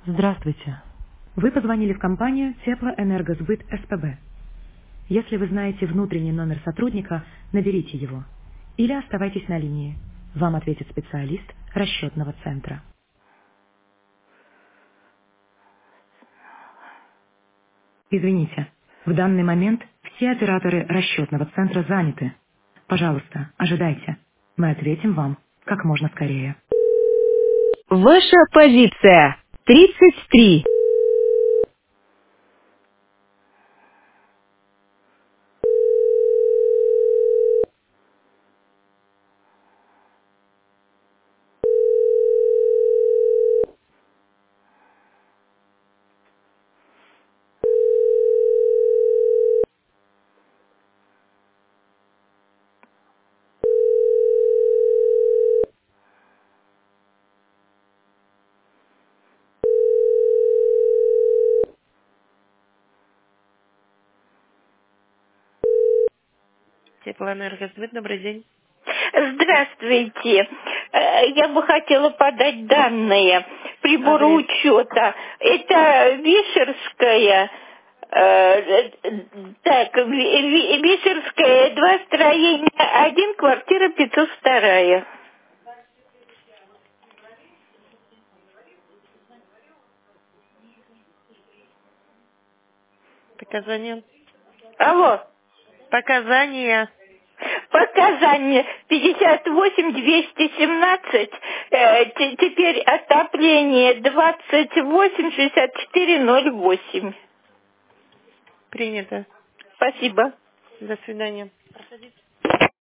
Здравствуйте. Вы позвонили в компанию Теплоэнергосбыт СПБ. Если вы знаете внутренний номер сотрудника, наберите его. Или оставайтесь на линии. Вам ответит специалист расчетного центра. Извините, в данный момент все операторы расчетного центра заняты. Пожалуйста, ожидайте. Мы ответим вам как можно скорее. Ваша позиция 33. Теплоэнергосбыт, добрый день. Здравствуйте. Я бы хотела подать данные прибора Адрес. учета. Это Вишерская, Вишерская, 2 строения, 1, квартира 502. Показания. Алло. Показания. Показания 58-217, теперь отопление 28-64-08. Принято. Спасибо. До свидания. Проходите.